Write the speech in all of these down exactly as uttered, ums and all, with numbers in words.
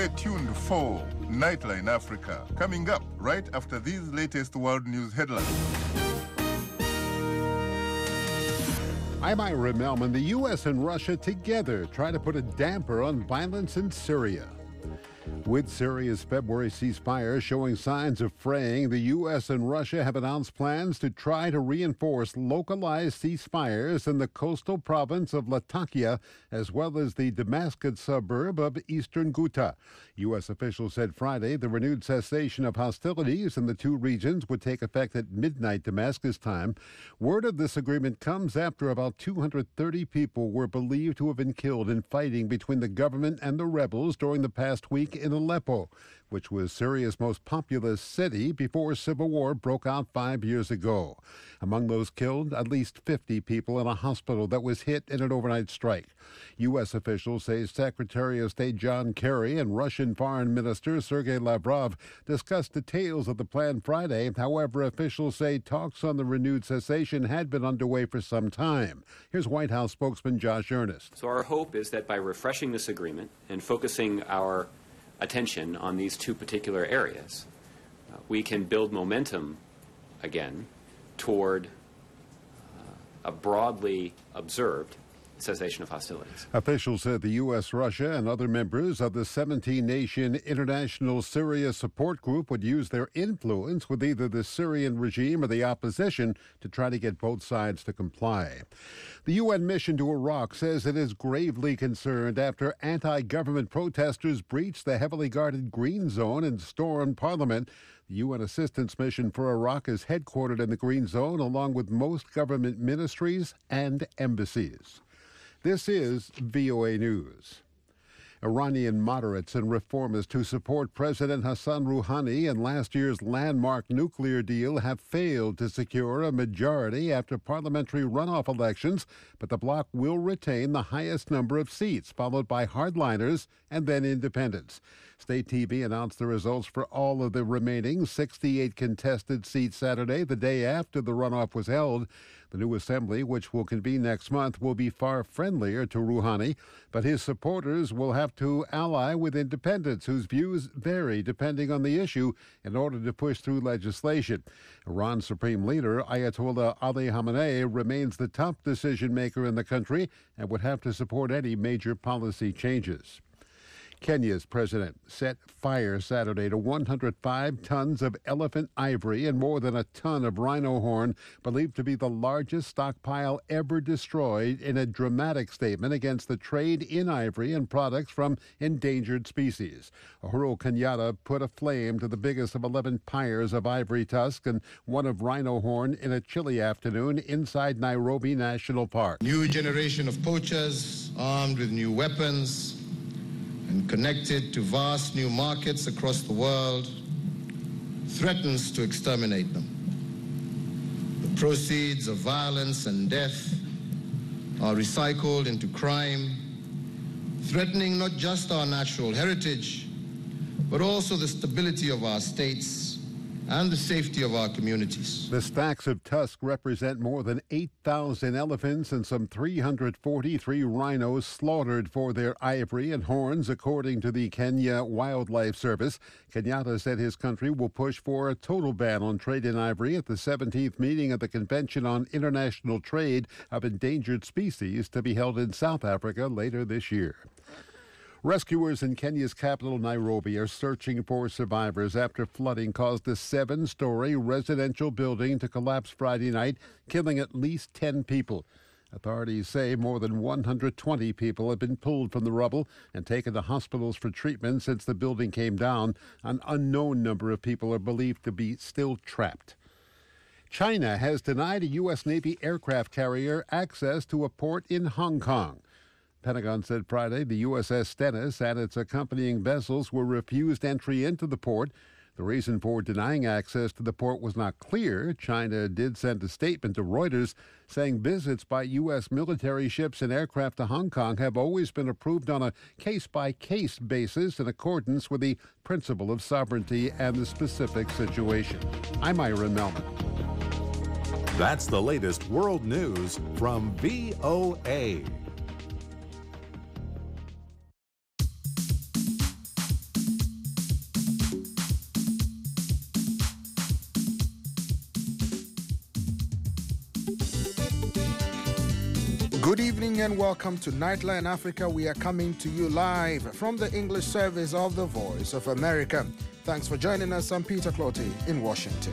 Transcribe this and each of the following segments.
Stay tuned for Nightline Africa, coming up right after these latest world news headlines. I'm Ira Melman. The U S and Russia together try to put a damper on violence in Syria. With Syria's February ceasefire showing signs of fraying, the U S and Russia have announced plans to try to reinforce localized ceasefires in the coastal province of Latakia, as well as the Damascus suburb of eastern Ghouta. U S officials said Friday the renewed cessation of hostilities in the two regions would take effect at midnight Damascus time. Word of this agreement comes after about two hundred thirty people were believed to have been killed in fighting between the government and the rebels during the past week in Aleppo, which was Syria's most populous city before civil war broke out five years ago. Among those killed, at least fifty people in a hospital that was hit in an overnight strike. U S officials say Secretary of State John Kerry and Russian Foreign Minister Sergei Lavrov discussed details of the plan Friday. However, officials say talks on the renewed cessation had been underway for some time. Here's White House spokesman Josh Earnest. So our hope is that by refreshing this agreement and focusing our attention on these two particular areas, uh, we can build momentum again toward uh, a broadly observed cessation of hostilities. Officials said the U S, Russia, and other members of the seventeen-nation International Syria Support Group would use their influence with either the Syrian regime or the opposition to try to get both sides to comply. The U N mission to Iraq says it is gravely concerned after anti-government protesters breached the heavily guarded Green Zone and stormed Parliament. The U N Assistance Mission for Iraq is headquartered in the Green Zone, along with most government ministries and embassies. This is V O A News. Iranian moderates and reformists who support President Hassan Rouhani in last year's landmark nuclear deal have failed to secure a majority after parliamentary runoff elections, but the bloc will retain the highest number of seats, followed by hardliners and then independents. State T V announced the results for all of the remaining sixty-eight contested seats Saturday, the day after the runoff was held. The new assembly, which will convene next month, will be far friendlier to Rouhani, but his supporters will have to ally with independents whose views vary depending on the issue in order to push through legislation. Iran's supreme leader, Ayatollah Ali Khamenei, remains the top decision maker in the country and would have to support any major policy changes. Kenya's president set fire Saturday to one hundred five tons of elephant ivory and more than a ton of rhino horn, believed to be the largest stockpile ever destroyed, in a dramatic statement against the trade in ivory and products from endangered species. Uhuru Kenyatta put a flame to the biggest of eleven pyres of ivory tusk and one of rhino horn in a chilly afternoon inside Nairobi National Park. New generation of poachers armed with new weapons and connected to vast new markets across the world, threatens to exterminate them. The proceeds of violence and death are recycled into crime, threatening not just our natural heritage, but also the stability of our states and the safety of our communities. The stacks of tusk represent more than eight thousand elephants and some three hundred forty-three rhinos slaughtered for their ivory and horns, according to the Kenya Wildlife Service. Kenyatta said his country will push for a total ban on trade in ivory at the seventeenth meeting of the Convention on International Trade of Endangered Species to be held in South Africa later this year. Rescuers in Kenya's capital, Nairobi, are searching for survivors after flooding caused a seven-story residential building to collapse Friday night, killing at least ten people. Authorities say more than one hundred twenty people have been pulled from the rubble and taken to hospitals for treatment since the building came down. An unknown number of people are believed to be still trapped. China has denied a U S Navy aircraft carrier access to a port in Hong Kong. Pentagon said Friday the U S S Stennis and its accompanying vessels were refused entry into the port. The reason for denying access to the port was not clear. China did send a statement to Reuters saying visits by U S military ships and aircraft to Hong Kong have always been approved on a case-by-case basis in accordance with the principle of sovereignty and the specific situation. I'm Ira Melman. That's the latest world news from V O A. Good evening and welcome to Nightline Africa. We are coming to you live from the English service of the Voice of America. Thanks for joining us. I'm Peter Clotty in Washington.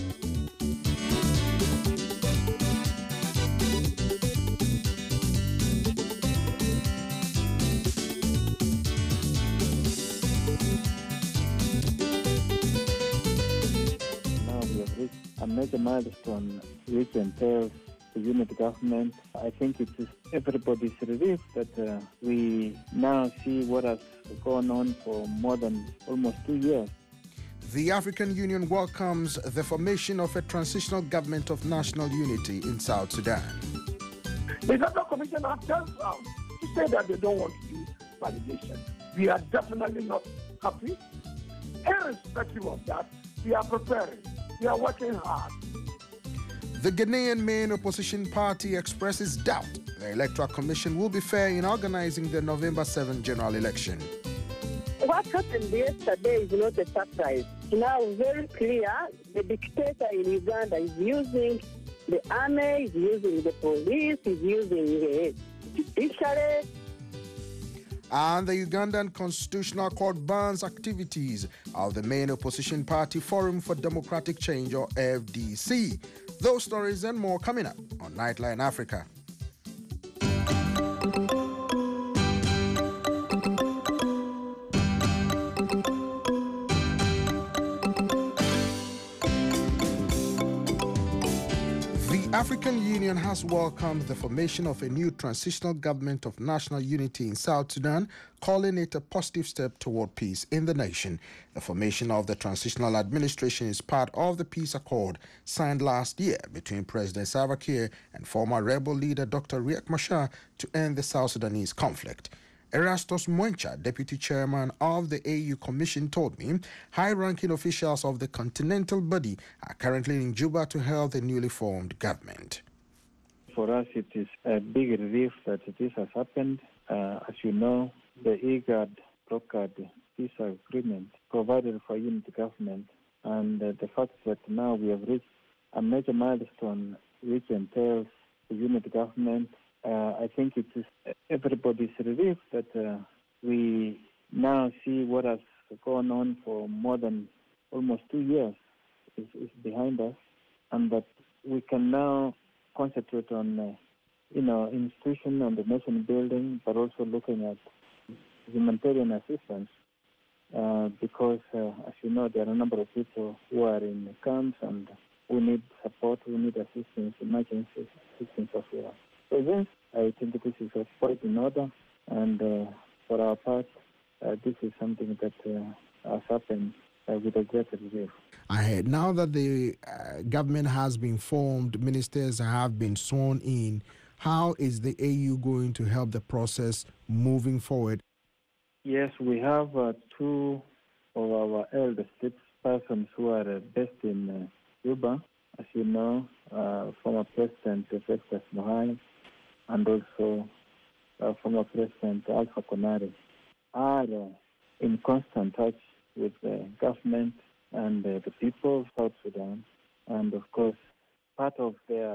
Now we have reached a major milestone which entails the unit government. I think it is everybody's relief that uh, we now see what has gone on for more than almost two years. The African Union welcomes the formation of a transitional government of national unity in South Sudan. The Electoral Commission have just um, to say that they don't want to do validation. We are definitely not happy. Irrespective of that, we are preparing. We are working hard. The Ghanaian main opposition party expresses doubt the Electoral Commission will be fair in organizing the November seventh general election. What happened yesterday is not a surprise. Now, very clear, the dictator in Uganda is using the army, is using the police, is using the judiciary. And the Ugandan Constitutional Court bans activities of the main opposition party Forum for Democratic Change, or F D C. Those stories and more coming up on Nightline Africa. The African Union has welcomed the formation of a new transitional government of national unity in South Sudan, calling it a positive step toward peace in the nation. The formation of the transitional administration is part of the peace accord signed last year between President Salva Kiir and former rebel leader Doctor Riek Machar to end the South Sudanese conflict. Erastus Mwencha, deputy chairman of the A U Commission, told me high-ranking officials of the continental body are currently in Juba to help the newly formed government. For us, it is a big relief that this has happened. Uh, as you know, the IGAD brokered peace agreement provided for unity government, and uh, the fact that now we have reached a major milestone which entails the unity government. Uh, I think it is everybody's relief that uh, we now see what has gone on for more than almost two years is, is behind us, and that we can now concentrate on, uh, you know, institution and the nation building, but also looking at humanitarian assistance, uh, because, uh, as you know, there are a number of people who are in camps and who need support, who need assistance, emergency assistance as well. So yes, I think this is a quite in order, and uh, for our part, uh, this is something that uh, has happened uh, with a great relief. I heard now that the uh, government has been formed, ministers have been sworn in. How is the A U going to help the process moving forward? Yes, we have uh, two of our elder statespersons who are uh, based in uh, Juba, as you know, uh, former President Festus Mogae, and also uh, former President Alpha Konare, are uh, in constant touch with the government and uh, the people of South Sudan. And of course, part of their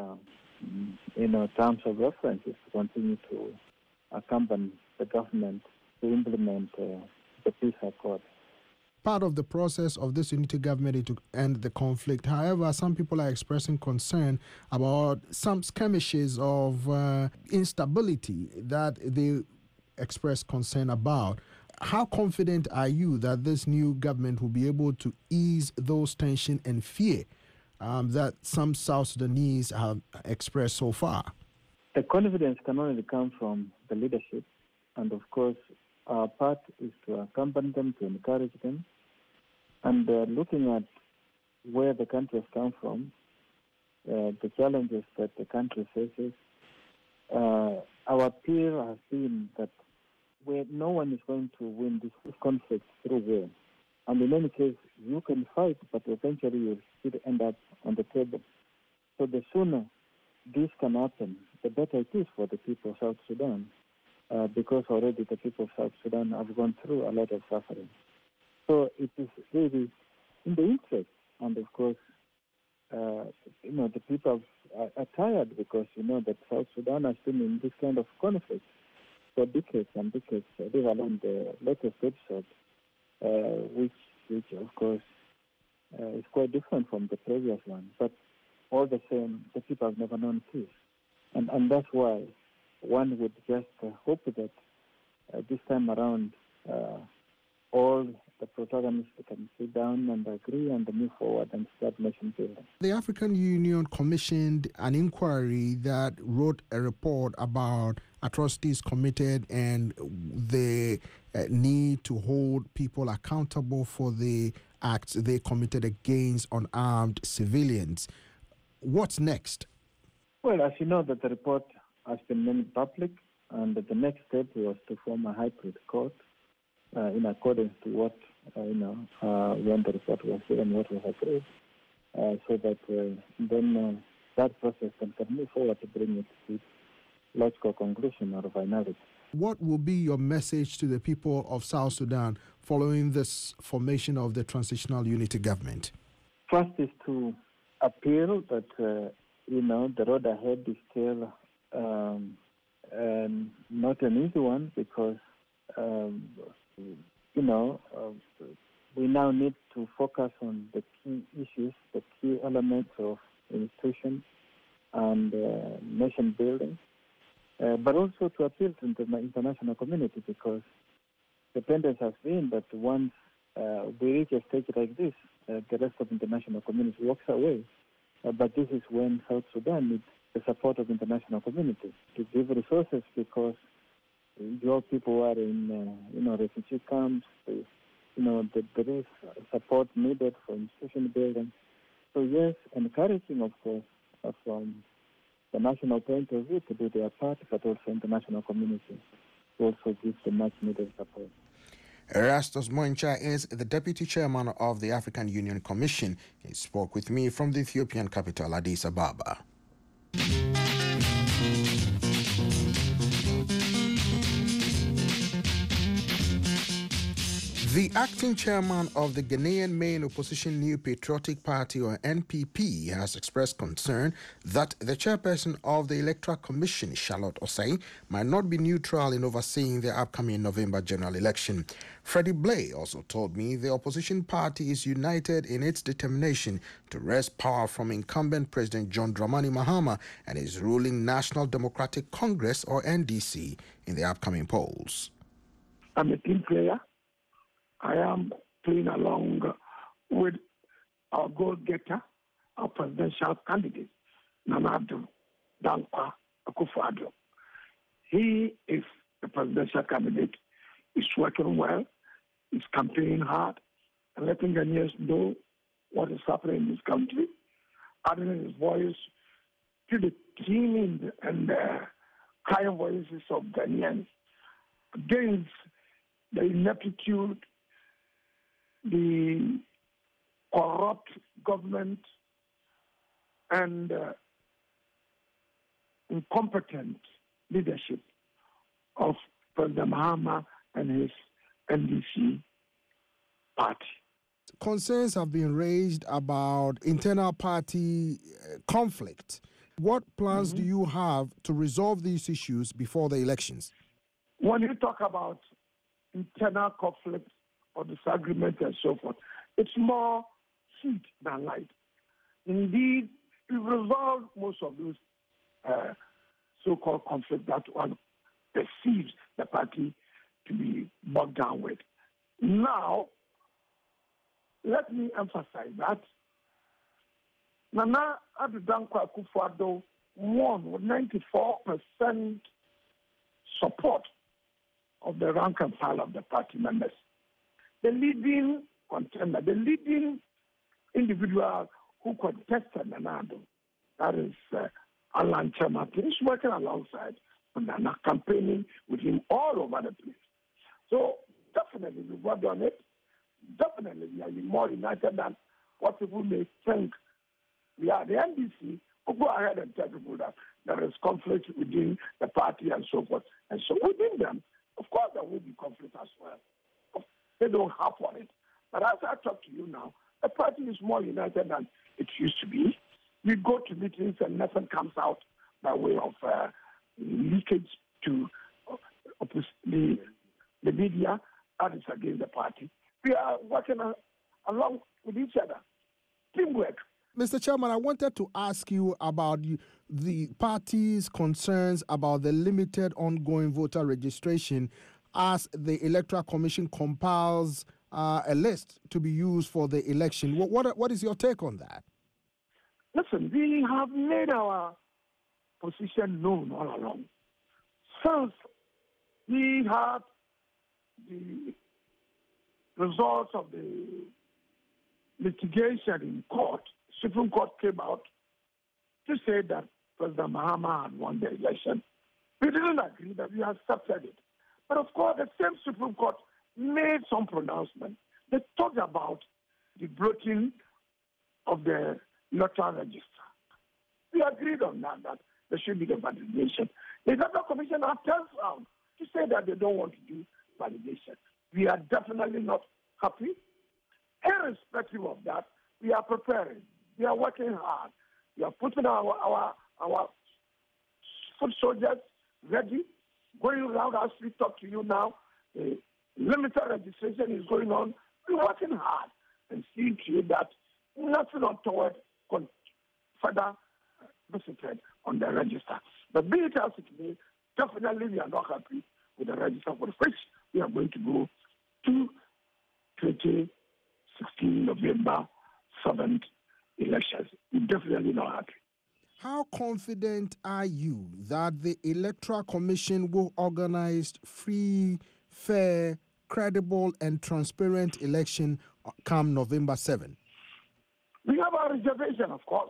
you know, terms of reference is to continue to accompany the government to implement uh, the peace accord. Part of the process of this unity government is to end the conflict. However, some people are expressing concern about some skirmishes of uh, instability that they express concern about. How confident are you that this new government will be able to ease those tension and fear um, that some South Sudanese have expressed so far? The confidence can only come from the leadership, and of course, our part is to accompany them, to encourage them. And uh, looking at where the country has come from, uh, the challenges that the country faces, uh, our appeal has been that where no one is going to win this conflict through war. And in any case, you can fight, but eventually you'll still end up on the table. So the sooner this can happen, the better it is for the people of South Sudan, uh, because already the people of South Sudan have gone through a lot of suffering. So it is really in the interest, and of course, uh, you know, the people of are, are tired because you know that South Sudan has been in this kind of conflict for decades and decades, uh, leave alone the latest episode, uh, which, which of course uh, is quite different from the previous one. But all the same, the people have never known peace. And, and that's why one would just uh, hope that uh, this time around, uh, all the protagonists can sit down and agree and move forward and start nation building. The African Union commissioned an inquiry that wrote a report about atrocities committed and the uh, need to hold people accountable for the acts they committed against unarmed civilians. What's next? Well, as you know, that the report has been made public, and the next step was to form a hybrid court uh, in accordance to what, uh, you know, uh, when the report was given, what was agreed, uh, so that uh, then uh, that process can, can move forward to bring it to logical conclusion or finality. What will be your message to the people of South Sudan following this formation of the transitional unity government? First is to appeal that, uh, you know, the road ahead is still um, um, not an easy one because, um, you know, uh, we now need to focus on the key issues, the key elements of institutions and uh, nation building, uh, but also to appeal to the international community because the tendency has been that once uh, we reach a stage like this, uh, the rest of the international community walks away. Uh, but this is when South Sudan needs the support of the international community to give resources because your people are in, uh, you know, refugee camps. They, you know, the, there is support needed for institution building. So yes, encouraging, of course, uh, from the national point of view to do their part, but also international community to also give the much needed support. Erastus Moincha is the deputy chairman of the African Union Commission. He spoke with me from the Ethiopian capital, Addis Ababa. The acting chairman of the Ghanaian main opposition New Patriotic Party, or N P P, has expressed concern that the chairperson of the Electoral Commission, Charlotte Osei, might not be neutral in overseeing the upcoming November general election. Freddie Blay also told me the opposition party is united in its determination to wrest power from incumbent President John Dramani Mahama and his ruling National Democratic Congress, or N D C, in the upcoming polls. I'm a team player. I am playing along with our goal-getter, our presidential candidate, Nana Addo Dankwa Akufo-Addo. He is the presidential candidate. He's working well. He's campaigning hard and letting Ghanaians know what is happening in this country, adding his voice to the teeming and uh, crying voices of Ghanaians against the ineptitude, the corrupt government, and uh, incompetent leadership of President Mahama and his N D C party. Concerns have been raised about internal party conflict. What plans mm-hmm. do you have to resolve these issues before the elections? When you talk about internal conflict or disagreement and so forth, it's more heat than light. Indeed, we've resolved most of those uh, so-called conflicts that one perceives the party to be bogged down with. Now, let me emphasize that Nana Addo Dankwa Akufo-Addo won with ninety-four percent support of the rank and file of the party members. The leading contender, the leading individual who contested Nana Addo, that is uh, Alan Kyerematen, is working alongside Nana, campaigning with him all over the place. So definitely we've worked on it. Definitely we are more united than what people may think. We are the N D C who go ahead and tell people that there is conflict within the party and so forth. And so within them, of course there will be conflict as well. They don't have for it. But as I talk to you now, the party is more united than it used to be. We go to meetings and nothing comes out by way of uh, leakage to uh, the, the media that is against the party. We are working uh, along with each other. Teamwork. Mister Chairman, I wanted to ask you about the party's concerns about the limited ongoing voter registration as the Electoral Commission compiles uh, a list to be used for the election. What, what, what is your take on that? Listen, we have made our position known all along. Since we had the results of the litigation in court, Supreme Court came out to say that President Mahama had won the election. We didn't agree that we accepted it. But of course, the same Supreme Court made some pronouncement. They talked about the bloating of the electoral register. We agreed on that, that there should be the validation. The Electoral Commission has turned around to say that they don't want to do validation. We are definitely not happy. Irrespective of that, we are preparing. We are working hard. We are putting our our our foot soldiers ready, going around as we talk to you now. The limited registration is going on. We're working hard and seeing to it that nothing untoward can further visited on the register. But be it as it may, definitely we are not happy with the register for which we are going to go to twenty sixteen November seventh elections. We're definitely not happy. How confident are you that the Electoral Commission will organize free, fair, credible, and transparent election come November seventh? We have our reservation, of course.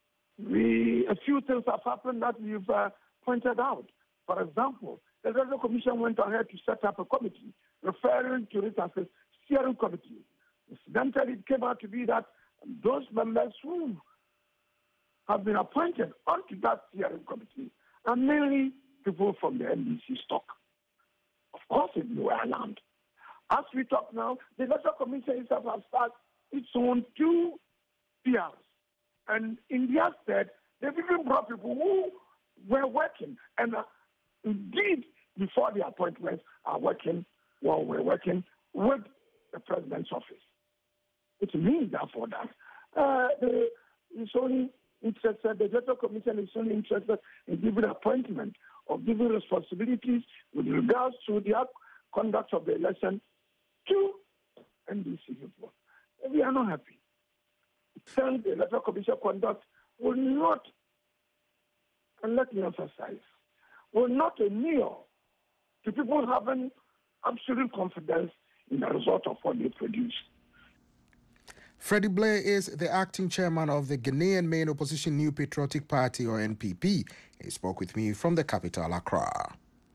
We, a few things have happened that we've uh, pointed out. For example, the Electoral Commission went ahead to set up a committee, referring to it as a steering committee. Incidentally, it came out to be that those members who have been appointed onto that steering committee are mainly people from the N D C stock. Of course, it were alarmed. As we talk now, the Electoral Commission itself has started its own two P Rs. And in their stead, they've even brought people who were working and uh, indeed, before the appointments, are working, well, we're working with the President's office. It means, therefore, that uh, the, it's only interested, the Electoral Commission is only interested in giving appointment or giving responsibilities with regards to the conduct of the election to N D C people. We are not happy. Since the Electoral Commission conduct will not, and let me emphasize, will not inure to people having absolute confidence in the result of what they produce. Freddie Blair is the acting chairman of the Ghanaian main opposition New Patriotic Party, or N P P. He spoke with me from the capital, Accra.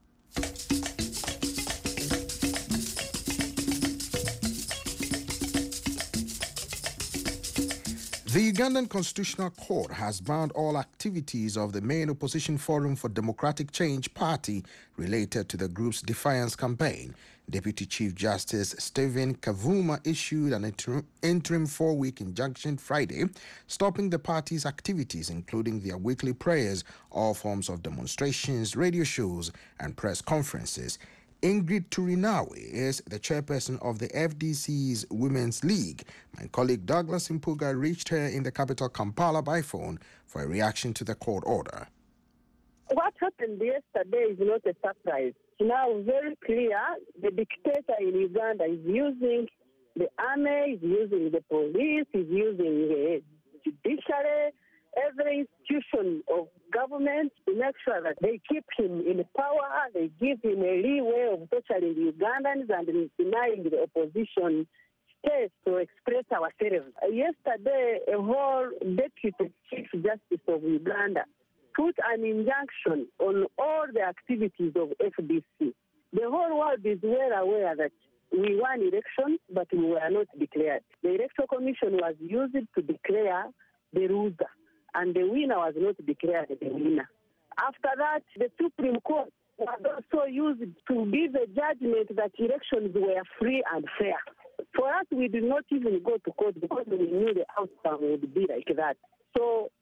The Ugandan Constitutional Court has banned all activities of the main opposition Forum for Democratic Change party related to the group's defiance campaign. Deputy Chief Justice Stephen Kavuma issued an interim, interim four-week injunction Friday, stopping the party's activities, including their weekly prayers, all forms of demonstrations, radio shows, and press conferences. Ingrid Turinawe is the chairperson of the F D C's Women's League. My colleague Douglas Impuga reached her in the capital Kampala by phone for a reaction to the court order. What happened yesterday is not a surprise. Now, very clear, the dictator in Uganda is using the army, is using the police, is using the judiciary, every institution of government to make sure that they keep him in power, they give him a leeway of torturing the Ugandans and denying the opposition space to express ourselves. Yesterday, a whole Deputy Chief Justice of Uganda put an injunction on all the activities of F D C. The whole world is well aware that we won elections, but we were not declared. The Electoral Commission was used to declare the loser, and the winner was not declared the winner. After that, the Supreme Court was also used to give a judgment that elections were free and fair. For us, we did not even go to court because we knew the outcome would be like that. So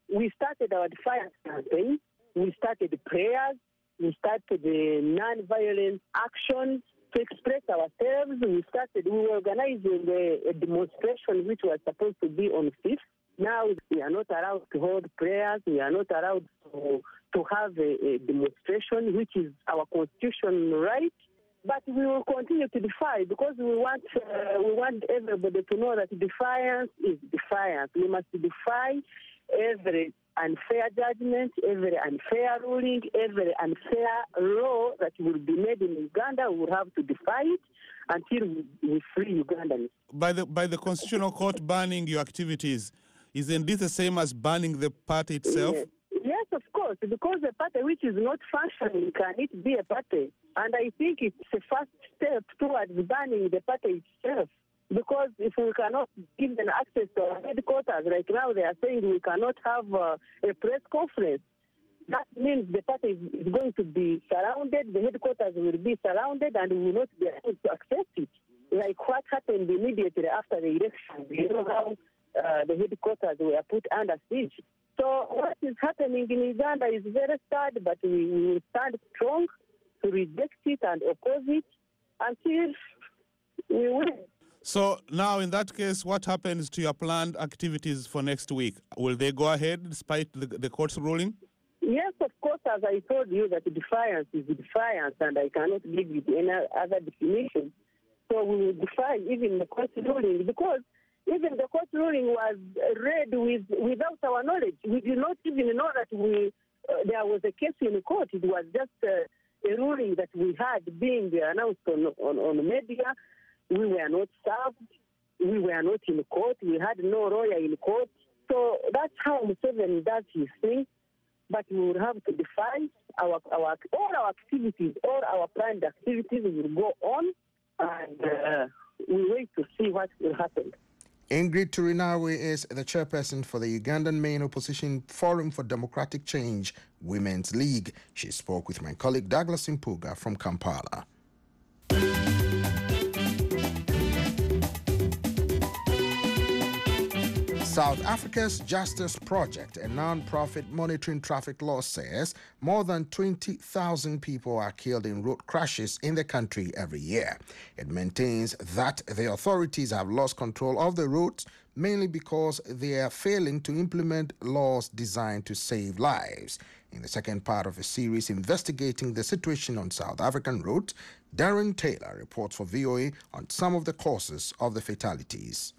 we started our defiance campaign. We started prayers. We started the non-violent actions to express ourselves. We started, we were organizing a, a demonstration which was supposed to be on fifth. Now we are not allowed to hold prayers. We are not allowed to, to have a, a demonstration, which is our constitutional right. But we will continue to defy because we want uh, we want everybody to know that defiance is defiance. We must defy every unfair judgment, every unfair ruling, every unfair law that will be made in Uganda. We will have to defy it until we, we free Ugandans. By the by the Constitutional Court banning your activities, isn't this the same as banning the party itself? Yes. Yes, of course, because a party which is not functioning can it be a party. And I think it's a first step towards banning the party itself. Because if we cannot give them access to our headquarters, like now they are saying we cannot have uh, a press conference, that means the party is, is going to be surrounded, the headquarters will be surrounded, and we will not be able to access it. Like what happened immediately after the election. You know how uh, the headquarters were put under siege. So what is happening in Uganda is very sad, but we will stand strong to reject it and oppose it until we win. So now, in that case, what happens to your planned activities for next week? Will they go ahead despite the, the court's ruling? Yes, of course, as I told you, that defiance is defiance, and I cannot give you any other definition. So we will defy even the court's ruling, because even the court ruling was read with, without our knowledge. We did not even know that we uh, there was a case in court. It was just uh, a ruling that we had being announced on, on, on media. We were not served. We were not in court. We had no lawyer in court. So that's how Museveni does his thing. But we will have to defy our, our, all our activities, all our planned activities will go on, and uh, we wait to see what will happen. Ingrid Turinawe is the chairperson for the Ugandan Main Opposition Forum for Democratic Change Women's League. She spoke with my colleague Douglas Impuga from Kampala. South Africa's Justice Project, a non-profit monitoring traffic law, says more than twenty thousand people are killed in road crashes in the country every year. It maintains that the authorities have lost control of the roads, mainly because they are failing to implement laws designed to save lives. In the second part of a series investigating the situation on South African roads, Darren Taylor reports for V O A on some of the causes of the fatalities.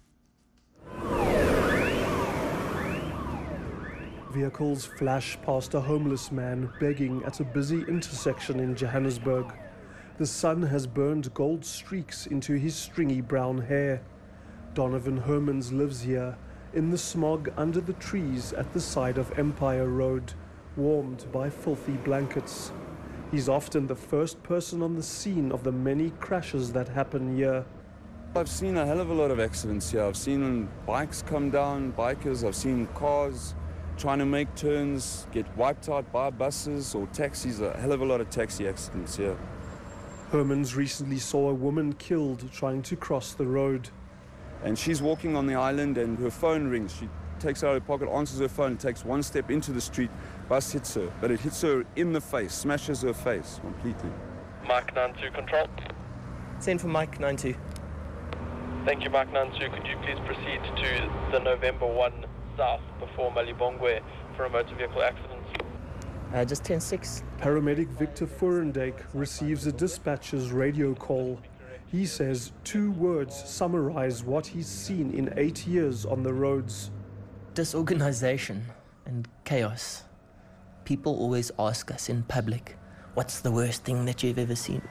Vehicles flash past a homeless man begging at a busy intersection in Johannesburg. The sun has burned gold streaks into his stringy brown hair. Donovan Hermans lives here, in the smog under the trees at the side of Empire Road, warmed by filthy blankets. He's often the first person on the scene of the many crashes that happen here. I've seen a hell of a lot of accidents here. I've seen bikes come down, bikers, I've seen cars trying to make turns, get wiped out by buses or taxis, a hell of a lot of taxi accidents here. Hermans recently saw a woman killed trying to cross the road. And she's walking on the island and her phone rings. She takes it out of her pocket, answers her phone, takes one step into the street, bus hits her, but it hits her in the face, smashes her face completely. Mike nine two control. Send for Mike nine two. Thank you, Mike nine two. Could you please proceed to the November one south before Malibongwe for a motor vehicle accident? Uh, just ten six. Paramedic Victor Furendijk receives a dispatcher's radio call. He says two words summarize what he's seen in eight years on the roads. Disorganization and chaos. People always ask us in public, what's the worst thing that you've ever seen?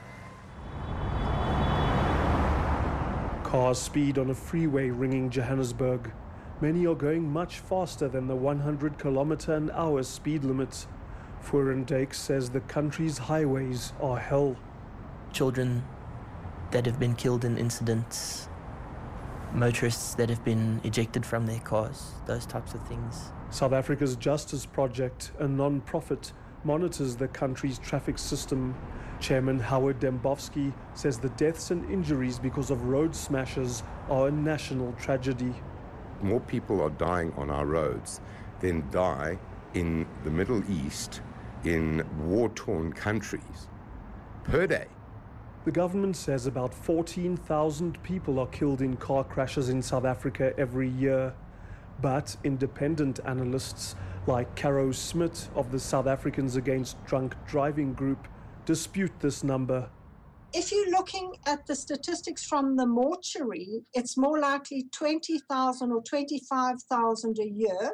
Cars speed on a freeway ringing Johannesburg. Many are going much faster than the one hundred kilometer an hour speed limit. Furendijk says the country's highways are hell. Children that have been killed in incidents, motorists that have been ejected from their cars, those types of things. South Africa's Justice Project, a non-profit, monitors the country's traffic system. Chairman Howard Dembowski says the deaths and injuries because of road smashes are a national tragedy. More people are dying on our roads, than die in the Middle East in war-torn countries per day. The government says about fourteen thousand people are killed in car crashes in South Africa every year. But independent analysts like Caro Smith of the South Africans Against Drunk Driving group dispute this number. If you're looking at the statistics from the mortuary, it's more likely twenty thousand or twenty-five thousand a year.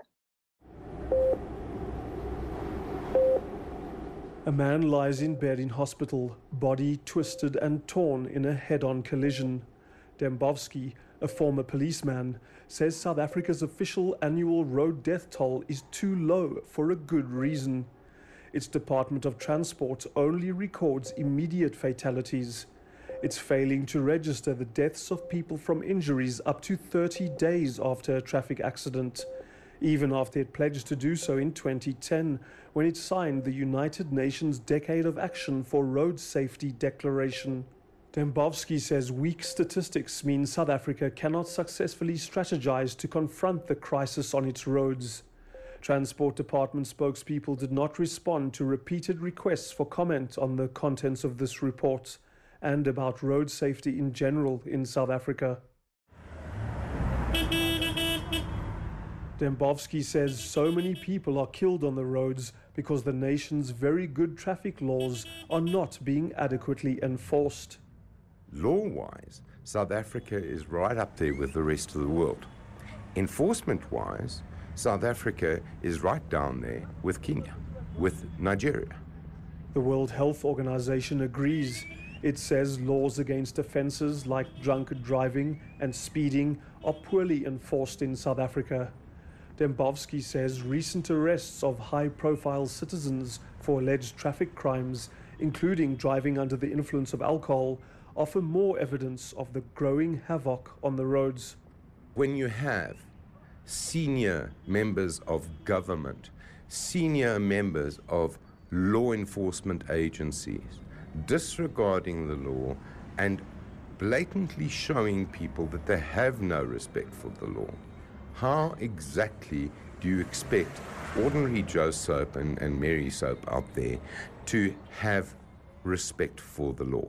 A man lies in bed in hospital, body twisted and torn in a head-on collision. Dembowski, a former policeman, says South Africa's official annual road death toll is too low for a good reason. Its Department of Transport only records immediate fatalities. It's failing to register the deaths of people from injuries up to thirty days after a traffic accident, even after it pledged to do so in twenty ten, when it signed the United Nations Decade of Action for Road Safety Declaration. Dembowski says weak statistics mean South Africa cannot successfully strategize to confront the crisis on its roads. Transport Department spokespeople did not respond to repeated requests for comment on the contents of this report and about road safety in general in South Africa. Dembowski says so many people are killed on the roads because the nation's very good traffic laws are not being adequately enforced. Law-wise, South Africa is right up there with the rest of the world. Enforcement-wise, South Africa is right down there with Kenya, with Nigeria. The World Health Organization agrees. It says laws against offenses like drunk driving and speeding are poorly enforced in South Africa. Dembowski says recent arrests of high-profile citizens for alleged traffic crimes, including driving under the influence of alcohol, offer more evidence of the growing havoc on the roads. When you have senior members of government, senior members of law enforcement agencies disregarding the law and blatantly showing people that they have no respect for the law, how exactly do you expect ordinary Joe Soap and, and Mary Soap out there to have respect for the law?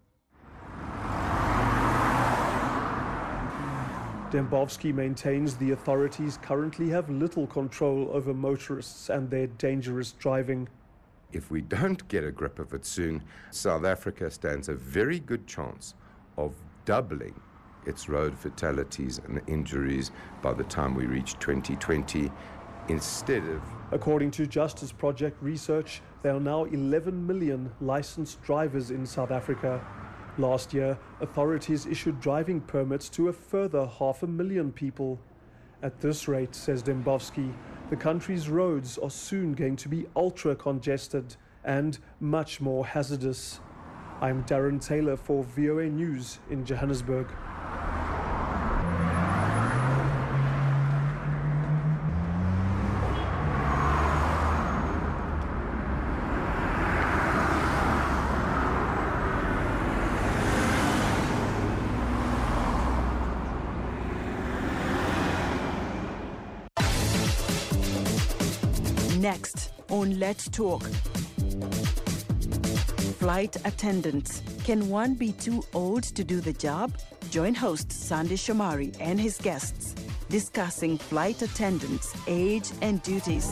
Dembowski maintains the authorities currently have little control over motorists and their dangerous driving. If we don't get a grip of it soon, South Africa stands a very good chance of doubling its road fatalities and injuries by the time we reach twenty twenty, instead of... According to Justice Project research, there are now eleven million licensed drivers in South Africa. Last year, authorities issued driving permits to a further half a million people. At this rate, says Dembowski, the country's roads are soon going to be ultra-congested and much more hazardous. I'm Darren Taylor for V O A News in Johannesburg. Next on Let's Talk. Flight attendants. Can one be too old to do the job? Join host Sandy Shomari and his guests discussing flight attendants' age and duties.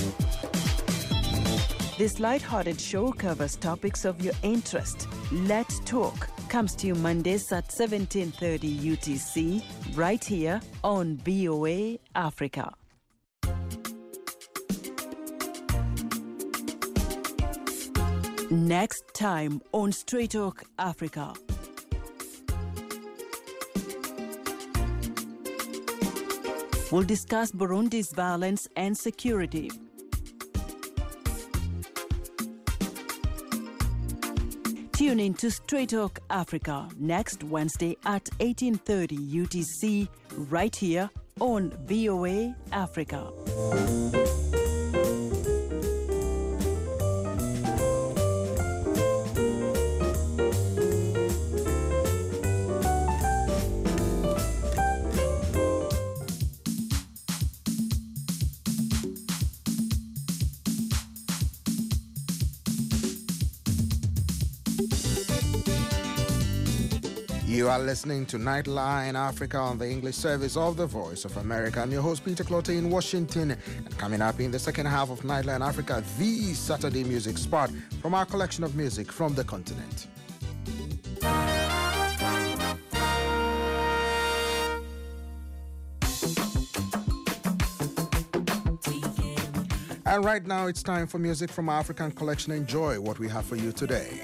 This light-hearted show covers topics of your interest. Let's Talk comes to you Mondays at seventeen thirty U T C, right here on V O A Africa. Next time on Straight Talk Africa. We'll discuss Burundi's violence and security. Tune in to Straight Talk Africa next Wednesday at eighteen thirty U T C, right here on V O A Africa. You are listening to Nightline Africa on the English service of the Voice of America. I'm your host, Peter Clotte in Washington. And coming up in the second half of Nightline Africa, the Saturday music spot from our collection of music from the continent. And right now, it's time for music from our African collection. Enjoy what we have for you today.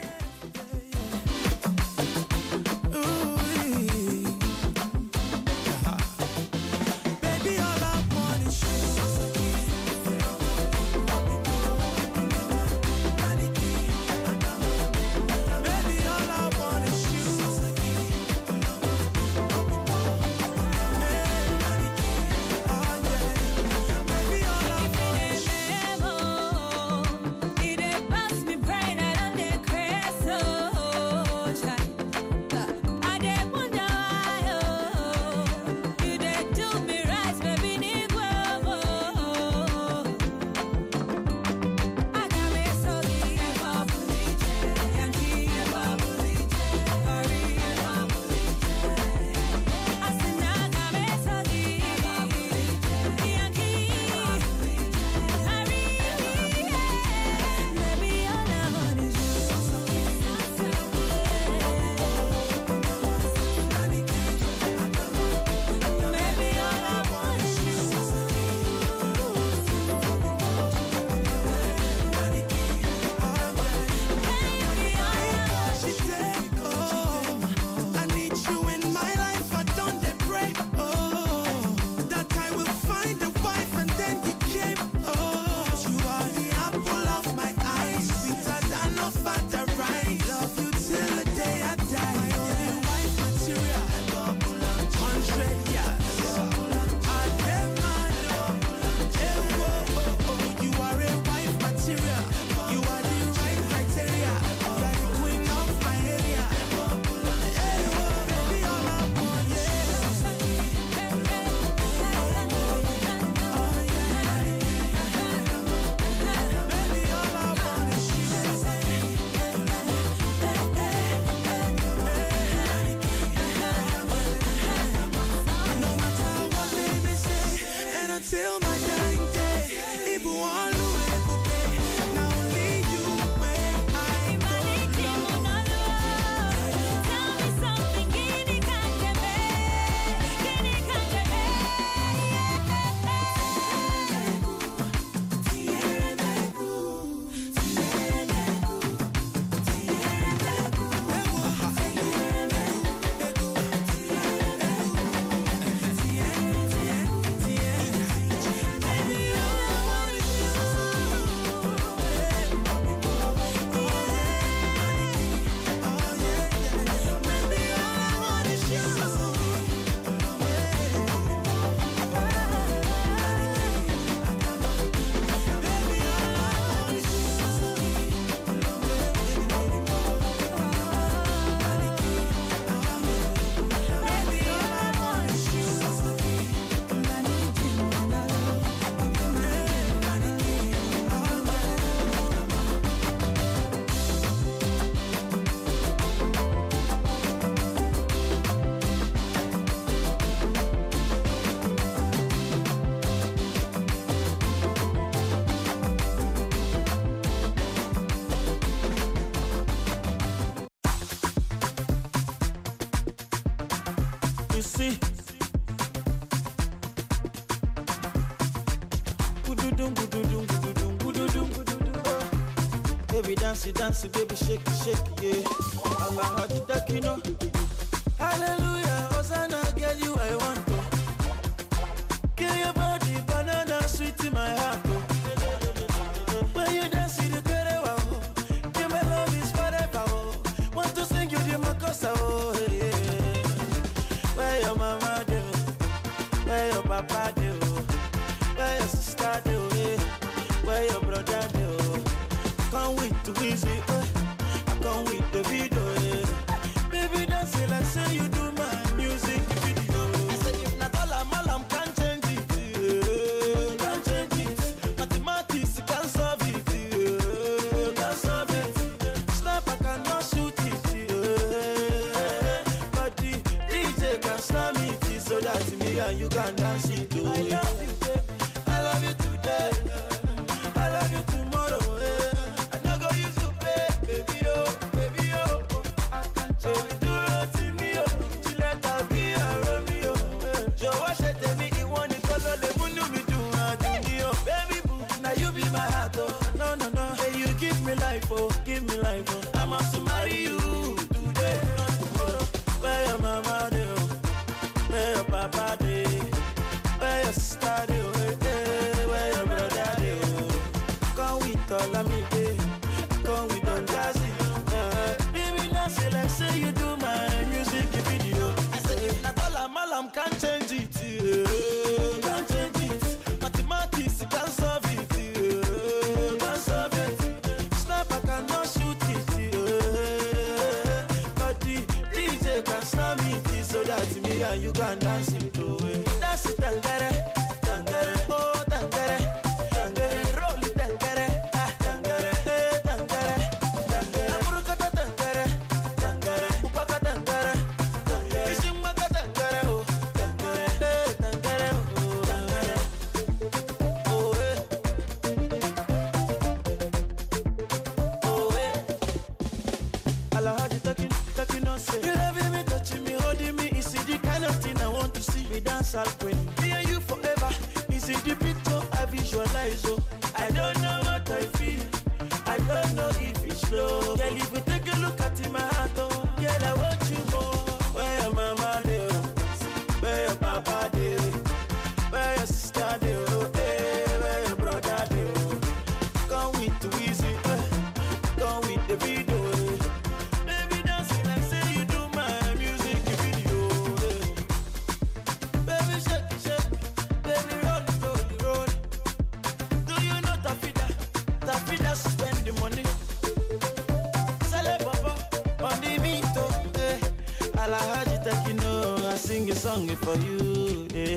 Baby dance, dance, baby shake, shake, yeah. Allah, you know. Hallelujah, Hosanna, girl, you I want to. Kill your body, banana sweet in my heart. When you dance, you get it, wow. Give my love is forever. Want to sing you the Makosa, oh, yeah. Where your mama do? Where your papa do? Where your sister do? Where your brother do? Can't wait to visit, uh, I can't wait to video, uh. Baby, dance it like say you do my music video. I said if not all I'm all I'm can't change it, uh, can't change it. Mathematics can't solve it, uh, can't solve it. Snap I cannot shoot it, uh, but the slam it so that me and you can dance it too. I love you, baby. I love you today. I love you tomorrow. Eh. I no go use you, baby, oh, baby, oh. So you do it me, oh. You let her be a Romeo. So what should tell me you want it? Cause all the money me do, I do you, baby boo. Now you be my heart, oh. No, no, no. Hey, you give me life, oh, give me life, oh. I must marry you today, not tomorrow. Where your mama do? Where your papa do? Where your sister do? Where your brother do? Come with all of me, baby. Come with all jazzy. Uh, baby, now say like say you do my music video. I say not all I'm all I'm can't change it. Yeah. Can't change it. Mathematics can't solve it. Yeah. Can't solve it. Sniper cannot shoot it. Yeah. But the D J can slam it so that me and you can dance it too. Dance it, tangere, tangere, oh tangere, tangere, roll it, tangere, ah tangere, eh tangere, tangere, aburukata tangere, tangere, upaka tangere, tangere, ishimaka tangere, oh tangere, eh tangere, oh tangere, oh eh, oh eh. Alahadi talking, talking on say, you loving me, touching me, holding me, is it the kind of thing I want to see? Me dance all queen, me and you forever. Is it the picture I visualize? Oh, I don't know what I feel. I don't know if it's slow. Girl, if you take a look at my heart, oh, girl, I want you more. Where your mama do? Where your papa do? Where your sister do? Hey, where your brother do? Come with the easy, eh? Come with the video. Baby, dancing like say you do my music video. Baby, shake it, shake it. Baby, roll it, roll it, roll it. Do you know Tafida? Tafida spend the money. Sale papa on the beat, oh, eh. Alahaji take you know I sing a song for you, eh.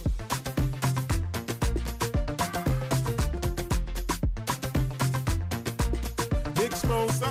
Big Smosa.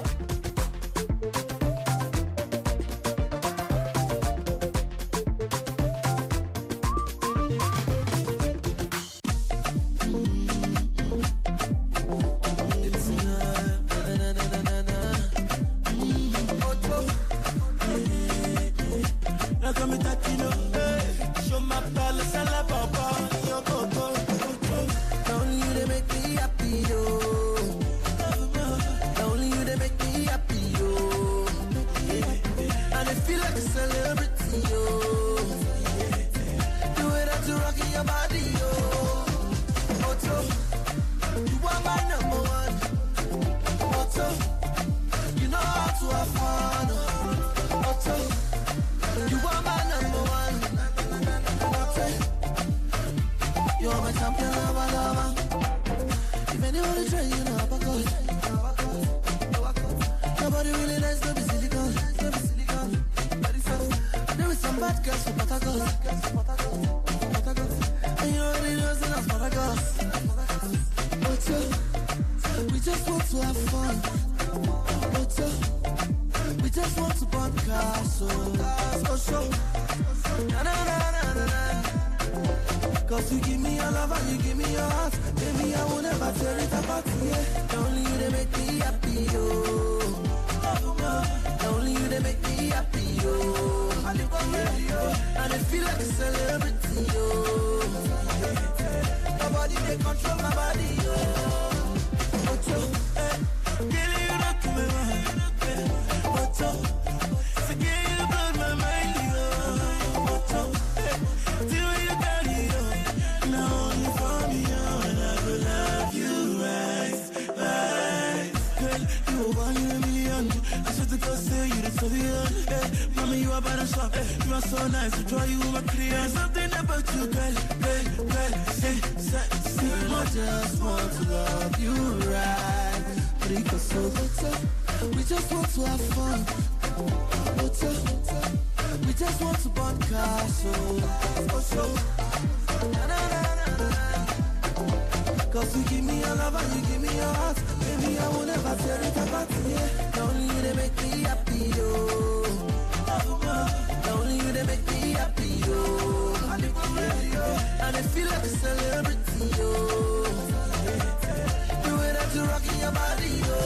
Cause you give me your love and you give me your heart. Baby, I will never tear it apart, yeah. Only you they make me happy, oh. Only you they make me happy, oh. And I feel like a celebrity, oh. Nobody they control my body, oh. Ocho, eh. Girl, you rock me, man. Ocho, so girl, you blow my mind, oh. Ocho, eh. Till you got it, oh. Now only for me, oh. And I will love you right, right. Girl, you are one in a million. I should to go say you the Soviet. Hey, mommy, you are by the shop. Hey, you are so nice. I draw you my creation. Something about you, girl. Hey, girl, hey, say, say, I just want to love you right. Because so better, we just want to have fun. Better, we just want to burn cars. So, so, na na na na na. Cause you give me your love and you give me your heart. Baby, I will never tear it apart, yeah. Only you they make me happy, oh. Only you they make me happy. a celebrity, yo. The way that you rocking your body, yo.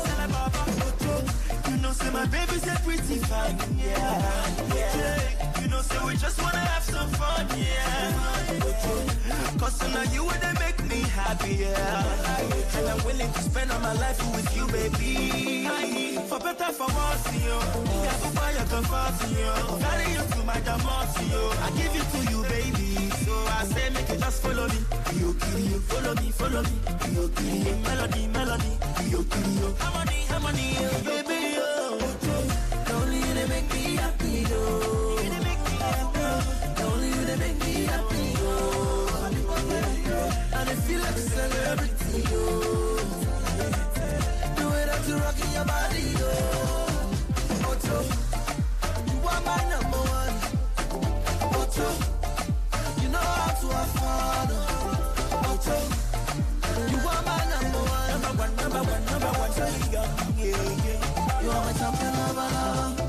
You know, say my baby's a pretty fine, yeah. yeah. You know, say we just wanna have some fun, yeah. Cause now you would make me happy, yeah. And I'm willing to spend all my life with you, baby. For better, for worse, yo. Yeah, for fire, comfort, yo. Carry you to my diamond, yo. I give it to you, baby. So I say, make it just follow me. Yo, yo, follow me, follow me. Yo, yo, melody, melody. Yo, yo, harmony, harmony, yo, baby, yo. Only you they make me happy, yo. Only you they make me happy, yo. And I feel like a celebrity, yo. The way that you rocking your body, yo. Ocho, you are my number one. Ocho, you know how to have fun. Ocho, you are my number one. Number one, number one, number one. So you got me, yeah, yeah. You are my champion, lover, lover.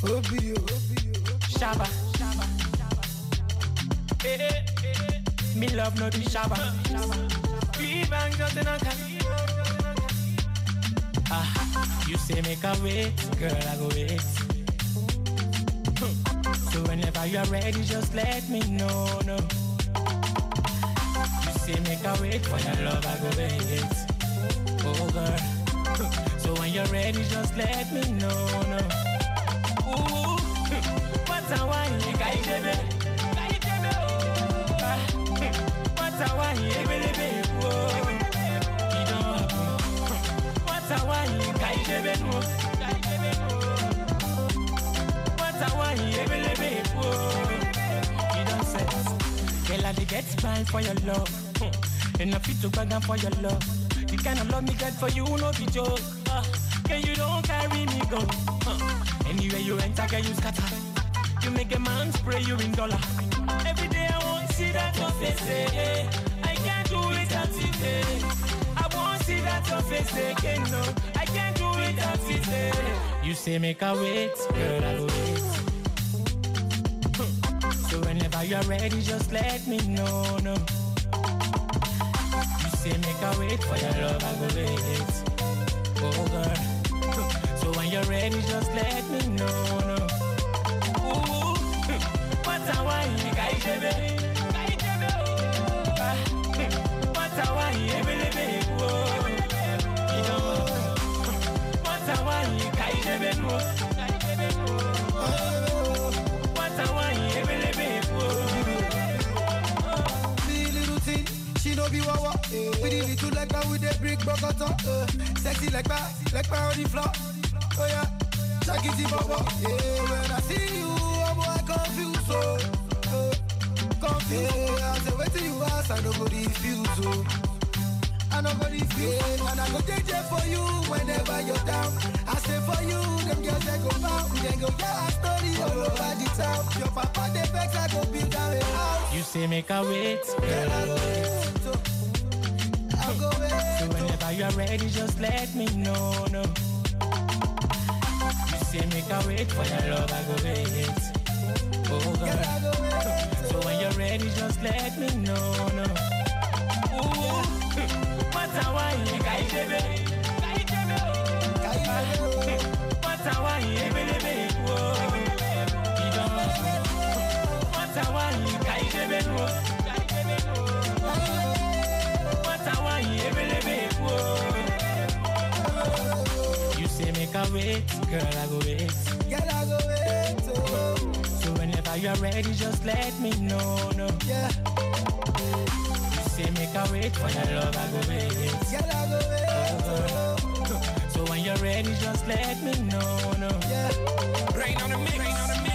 Obi, Obi, Shabba. Hey, hey, hey. Me love no be Shabba. We bang just in a car. Ah, you say make a wait, girl, I go wait. So whenever you're ready, just let me know, no. You say make a wait for your love, I go wait. Oh girl, so when you're ready, just let me know, no. Ooh, what's a wine, you got it, what's a wine, you baby, whoa. You don't what's a wine, you got it, what's a wine, you baby, whoa. You don't say, girl, I get smile for your love, and I feel to bag for your love. The kind of love me get for you, no be joke. Uh, girl, you don't carry me go. Uh, anywhere you enter, girl, you scatter. You make a man spray you in dollar. Every day I want to see that your face, eh. I can't do it without it, eh. I want to see that your face again, no. I can't do it without it, eh. You say make a wait, girl, I go wait. So whenever you're ready, just let me know, no. Say make a wait for your love, I go wait. Oh girl, so when you're ready, just let me know, no. Ooh, what's a wine, you got it, what's a wine, you baby, whoa. You know, what's a wine, you got it, what's a wine, you baby, whoa. She no be wawa. We did it too like that with the brick bogota. Uh, sexy like that, like that on the floor. Oh yeah, check it, baba. Yeah, when I see you, I'm like confused, so uh, confused. Yeah, I say wait till you ask, I nobody feels so. I nobody feels, and I go take it for you whenever you're down. I say for you, them girls they go bound, they go get a story all over the town. Your papa they vex, I go build down a house. You say make a wait, girl, I go wait. So whenever you're ready, just let me know, no. You say make a wait for your love, I go wait. Oh girl, so when you're ready, just let me know, no. Ooh, what's a wine, you got it, baby. What's a wine, you baby, whoa. You don't what's a wine, you got it, baby, whoa. You say make a wait, girl, I go wait. Girl, I go wait. Oh. So whenever you're ready, just let me know, no. Yeah. You say make a wait for your love, I go wait. Girl, I go wait. Oh. So when you're ready, just let me know, no. Yeah. Rain on the mix, rain on the mix.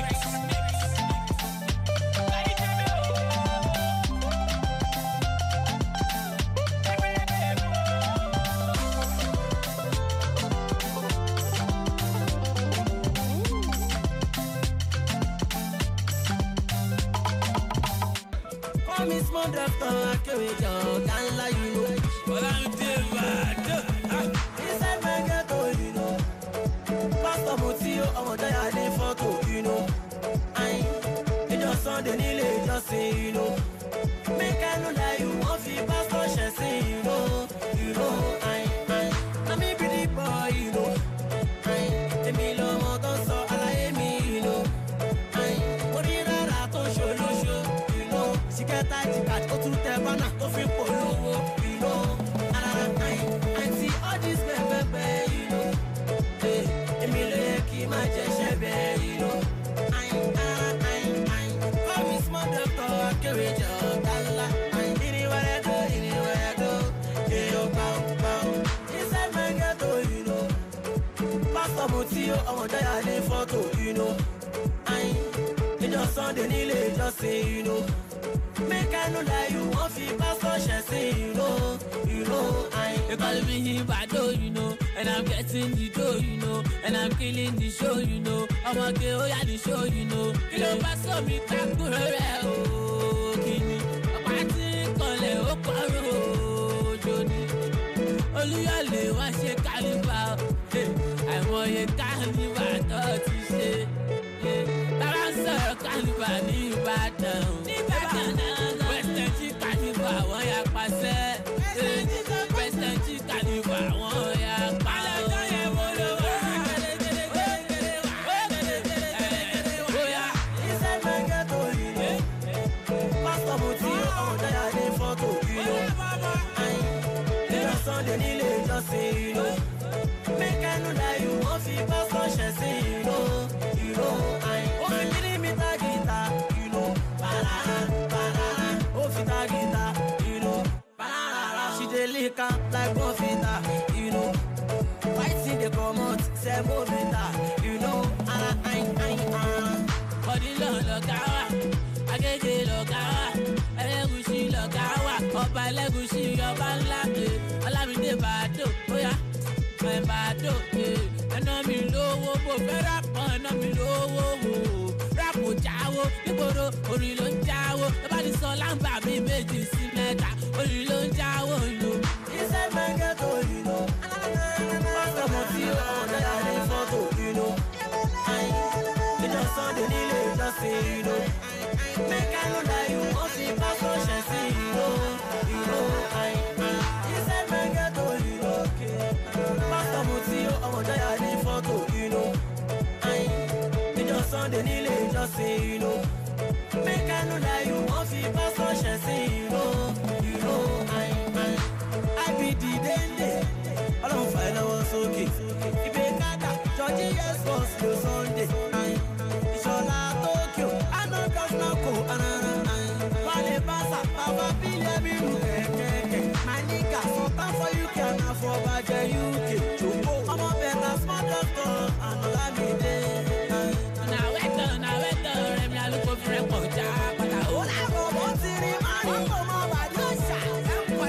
Miss Motherfucker, I carry your gun like you know. But I'm divided. Inside my ghetto, you know. Pastor Mutio, I'm a die, I did photo, you know. I ain't just Sunday, nearly just say, you know. Make I know that you want to be pastor, she say, you know. You know, I ain't, I'm a pretty boy, you know. I ain't, me love more than so, I like me, you know. I ain't, what do you know, I don't show, no show. She get tight, she catch go to the banana, go feel polo, you know. And I, I see all this baby, you know. Hey, Emile, keep my chest, baby, you know. I, I, I, I, call me small doctor, I carry your dollar. I, anywhere I go, anywhere I go, yeah, yo, bow, bow. Inside my ghetto, you know. Pastor Mutio, I want to die, I photo, you know. I, it just Sunday, nearly just say, you know. Make I know that you want to pastor, she say, you know, you know, I They call me Hibado, you know, and I'm getting the dough, you know, and I'm killing the show, you know. I'm a girl, yeah, the show, you know. You know, pass on me, tap to her, oh, Kini. I'm partying, call it, oh, Paro, Jody. Oluyale, wa ṣe carnival, I'm on a carnival, don't you say? just Sunday, Nile, just say, you know. Make I know that you won't feel past conscience, you know. You know, I, oh, you didn't meet a guitar, you know. Banana, banana, oh, fit a guitar, you know. Banana, she dey lick up like Bonfita, you know. White see the come say Bonfita, you know. Ah, I, I, ah. Body low, look out, I get it, look out. Elegushi, look out. Opa Elegushi, your band, Olamide Bado, oh yeah. My bado, eh. Ẹná mi lówó, mo fẹ́ rápọ̀ ẹná mi lówó wò. Rápò jáwó, nígboro orin ló ń jáwó. Bàbá ti sọ láǹbà mi méjì sí mẹ́ta, orin ló ń jáwó lò. Iṣẹ́ mẹ́gẹ́tò yìí lọ. Pásítọ̀ mo ti ọ̀nà ìyáde fọ́tò yìí lọ. Ìjọ Sunday nílé ìjọsìn yìí lọ. Mẹ́ka ló dá yìí, wọ́n fi pásítọ̀ ṣẹ̀ sí yìí lọ. Iṣẹ́ mẹ́gẹ́tò yìí lọ. Pastor Mutio, ọmọ jaya ní fọ́tò, you know. Ìjọ Sunday nílé ìjọsìn, you know. Make I know that you won't feel pastor ṣẹ̀ sí, you know. You know, I, I, I be the dende. Ọlọ́run fà ẹ́ lọ́wọ́ sókè. Ìbè kàdà, Georgie yes was your Sunday. Ìṣọ̀lá Tokyo, Aná Kọ́sínàkò, Anana. Wálé Bàṣà, Bàbá Bílẹ̀ Bírù, kẹ̀kẹ́kẹ̀. My nigga, sometimes for you can afford budget U K. I'm a better smart doctor, and Olamide. Now wait, now wait, let me look for a pocha. But I hold out for what's in the money. Come on, but you shall.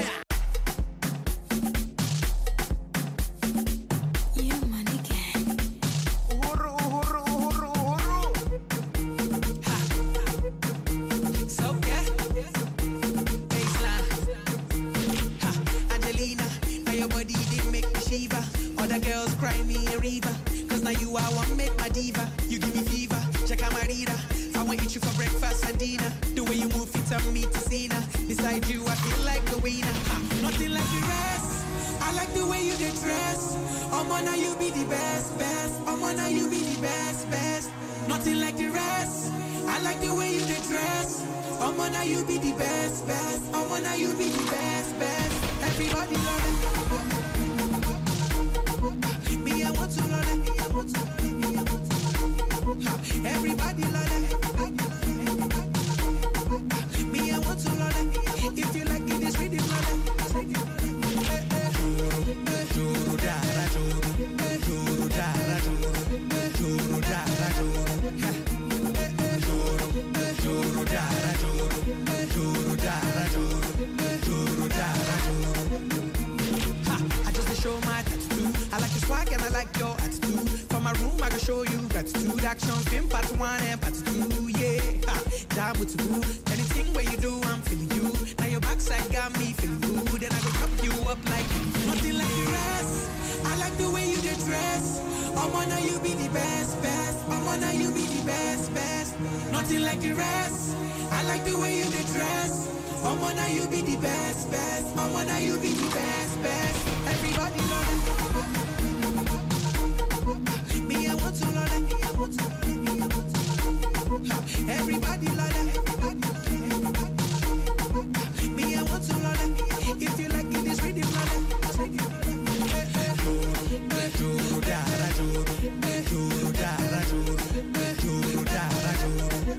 You money gang. Uru, uru, uru, uru. Ha. So yeah. Baseline. Ha. Angelina, now your body did make me shiver. Other girls cry me a river. Cause now you I want make my diva. You give me fever, check out my reader. I want eat you for breakfast and dinner. The way you move it on me to Cena. Beside you I feel like a winner. Ah, nothing like the rest. I like the way you get dressed. Oh man, now you be the best, best. Oh man, now you be the best, best. Nothing like the rest. I like the way you get dressed. Oh man, now you be the best, best. Oh man, now you be the best, best. Everybody love it. Me, I want to love it. Everybody love it. Me, I want to love it. If you like it, just read it, love it. Juru dara juru, juru dara juru, juru dara juru, juru dara juru, juru dara juru, juru dara juru. I just show my tattoo. I like your swag and I like your attitude. For my room, I can show you gratitude. Action, film, part one and part two, yeah. Ha, down with the boo. Anything where you do, I'm feeling you. Now your backside got me feeling good. And I go cup you up like nothing like the rest. I like the way you get dressed. Oh, man, now you be the best, best. Oh, man, now you be the best, best. Nothing like the rest. I like the way you get dressed. Oh, man, now you be the best, best. Oh, man, now you be the best, best. Everybody love it. Me, I want to love it. Everybody love it. Me, I want to love it. If you like it, just read it, love it. Juru dara juru, juru dara juru, juru dara juru,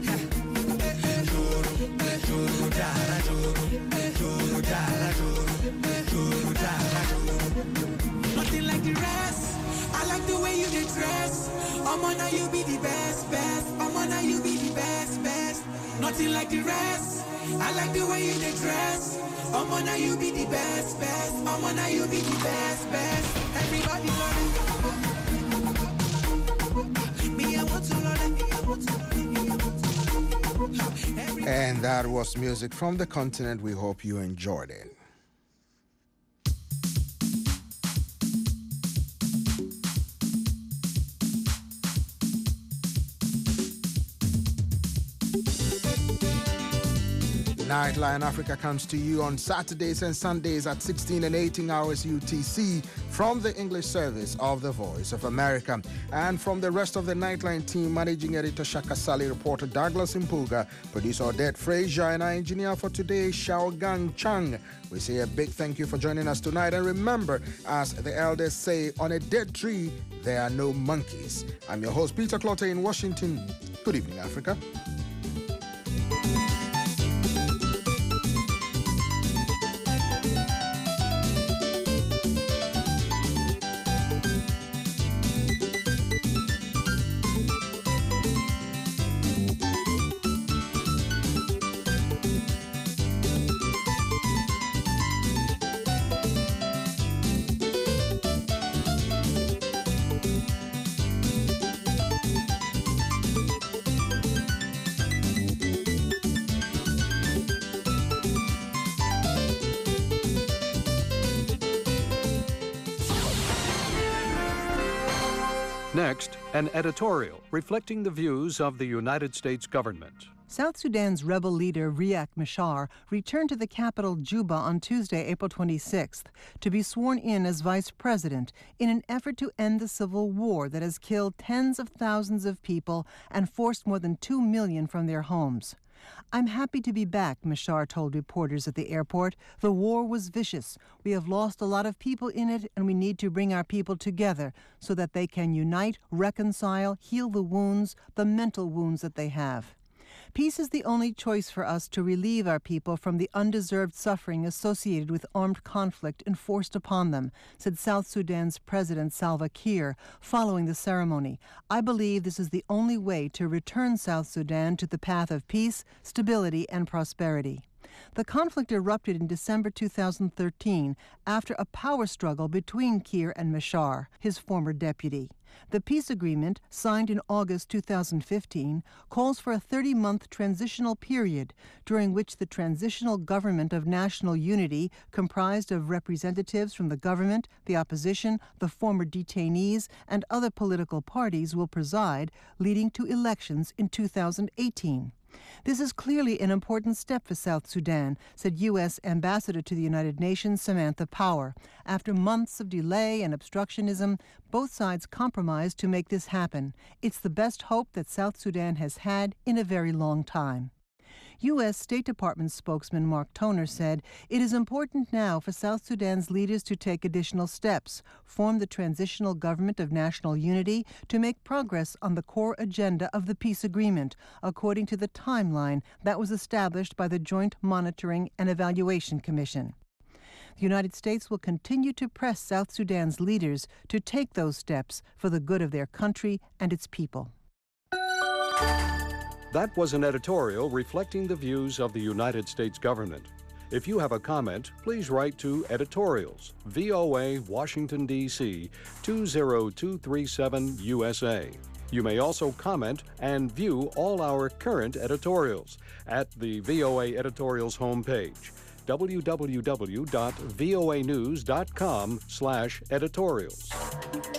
juru dara juru, juru dara juru, juru dara juru. Nothing like the rest. I like the way you get dressed. Oh man, now you be the best, best. Oh man, now you be the best, best. Nothing like the rest. I like the way you get dressed. Oh man, now you be the best, best. Oh man, now you be the best, best. Everybody love it. Me, I want to love it. And that was music from the continent. We hope you enjoyed it. Nightline Africa comes to you on Saturdays and Sundays at sixteen and eighteen hours U T C from the English service of the Voice of America. And from the rest of the Nightline team, Managing Editor Shaka Sali, reporter Douglas Impuga, producer Odette Frazier, and our engineer for today, Xiaogang Chang. We say a big thank you for joining us tonight. And remember, as the elders say, on a dead tree, there are no monkeys. I'm your host, Peter Clotter in Washington. Good evening, Africa. Next, an editorial reflecting the views of the United States government. South Sudan's rebel leader Riek Machar returned to the capital Juba on Tuesday, April twenty-sixth, to be sworn in as vice president in an effort to end the civil war that has killed tens of thousands of people and forced more than two million from their homes. I'm happy to be back, Machar told reporters at the airport. The war was vicious. We have lost a lot of people in it, and we need to bring our people together so that they can unite, reconcile, heal the wounds, the mental wounds that they have. Peace is the only choice for us to relieve our people from the undeserved suffering associated with armed conflict enforced upon them, said South Sudan's President Salva Kiir following the ceremony. I believe this is the only way to return South Sudan to the path of peace, stability, and prosperity. The conflict erupted in December two thousand thirteen after a power struggle between Kiir and Machar, his former deputy. The peace agreement, signed in August two thousand fifteen, calls for a thirty-month transitional period during which the Transitional Government of National Unity, comprised of representatives from the government, the opposition, the former detainees, and other political parties, will preside, leading to elections in two thousand eighteen. This is clearly an important step for South Sudan, said U S Ambassador to the United Nations Samantha Power. After months of delay and obstructionism, both sides compromised to make this happen. It's the best hope that South Sudan has had in a very long time. U S State Department spokesman Mark Toner said, it is important now for South Sudan's leaders to take additional steps, form the Transitional Government of National Unity to make progress on the core agenda of the peace agreement, according to the timeline that was established by the Joint Monitoring and Evaluation Commission. The United States will continue to press South Sudan's leaders to take those steps for the good of their country and its people. That was an editorial reflecting the views of the United States government. If you have a comment, please write to Editorials, V O A, Washington, D C two zero two three seven U S A. You may also comment and view all our current editorials at the V O A Editorials homepage, w w w dot voa news dot com slash editorials.